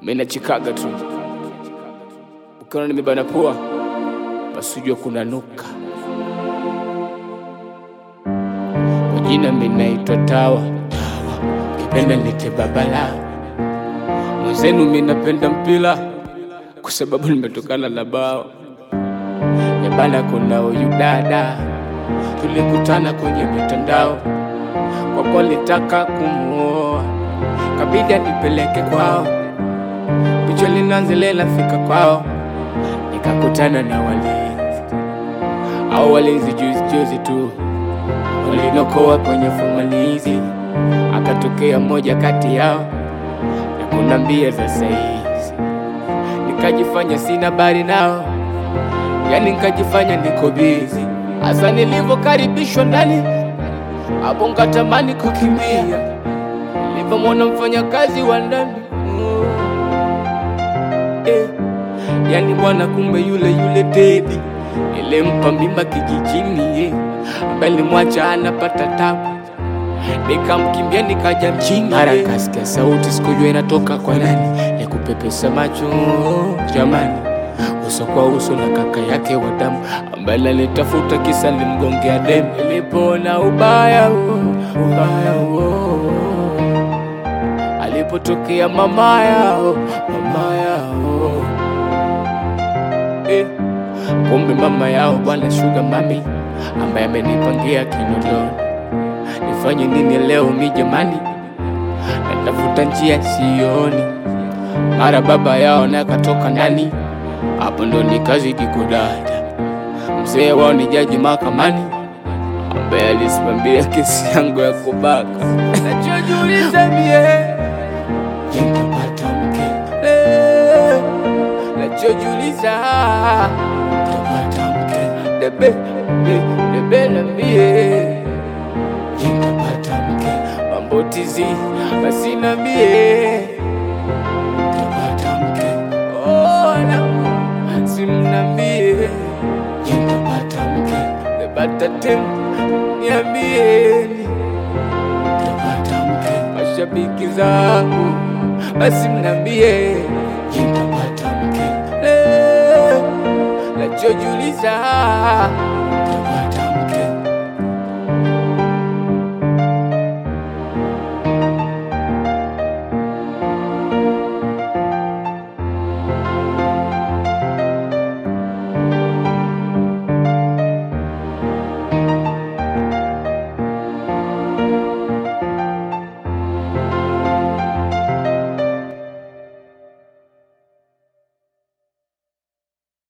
Mimi nachikaga tu. Ukiona nimebana pua, basi ujue kuna nuka. Kwa jina mimi naitwa Tawa. Kipenda nite babala. Mwenzenu mimi napenda mpira kwa sababu nimetokana na bao. Yabana kuna huyu dada tulikutana kwenye mitandao. Kwa kuwa nilitaka kumuoa, kabidi nipeleke kwao. Picha linanzelela fika kwao, nikakutana na walinzi. Au walinzi juzi tu walinokoa kwenye fumanizi. Akatokea mmoja kati yao na kunambia za saizi. Nikajifanya sina bari nao, yani nikajifanya niko busy. Asa nilivyokaribishwa ndani, hapo ngatamani kukimbia. Nilipomwona mfanyakazi wa ndani, yani bwana kumbe yule Teddy nilimpa mimba kijijini, ambaye nilimwacha anapata tabu. Nikamkimbia nikaja mjini, mara kasikia sauti sikujua inatoka kwa nani. Nikupepesa macho jamani, uso kwa uso na kaka yake wa damu, ambaye nilitafuta kisa nilimgongea demu. Nilipoona ubaya alipotokea mama yao kumbe mama yao bwana sugar mami, ambaye amenipangia kinondoni. Nifanye nini leo mi jamani, natafuta njia sioni. Mara baba yao na katoka ndani, hapo ndo nikazidi kudada. Mzee wao ni jaji mahakamani, ambaye alisimamia kesi yangu ya kubaka. Nachojiuliza mie, nitapata mke? Nachojiuliza, nitapata mke? Debe na mie, nitapata mke? Mambo tizi basi na mie, nitapata mke? Simnambie, nitapata mke? Nebata temu niambieni, nitapata mke? Mashabiki zangu basi mnambie, nitapata mke? Nachojiuliza